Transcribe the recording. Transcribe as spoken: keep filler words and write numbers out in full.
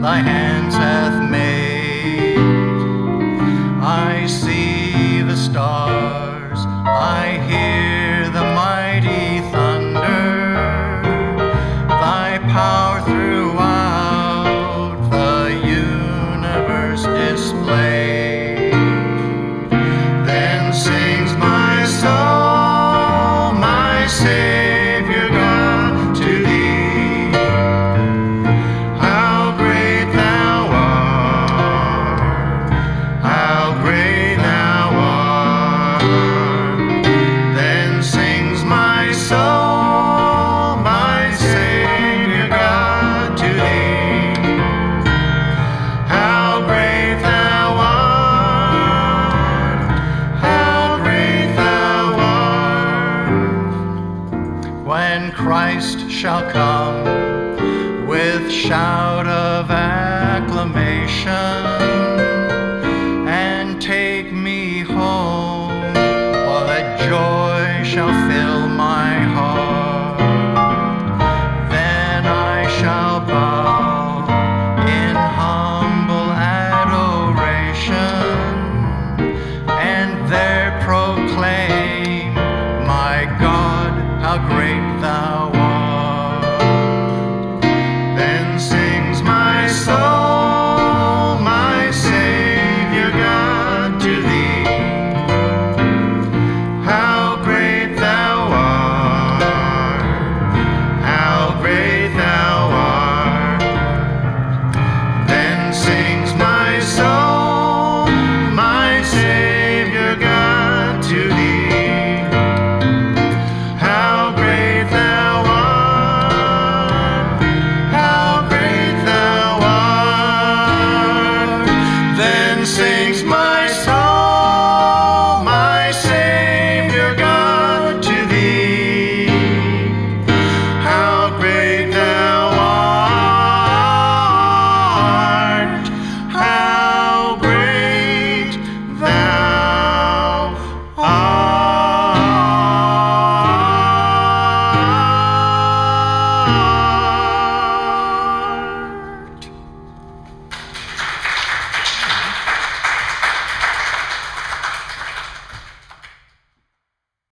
thy hands hath made. I see the stars, I hear the mighty thunder, thy power throughout the universe displayed. Then sings my soul, my Savior God, to thee. How great thou art, how great thou art. Then sings my soul, my Savior God, to thee. How great thou art, how great thou art. When Christ shall come with shout of acclamation,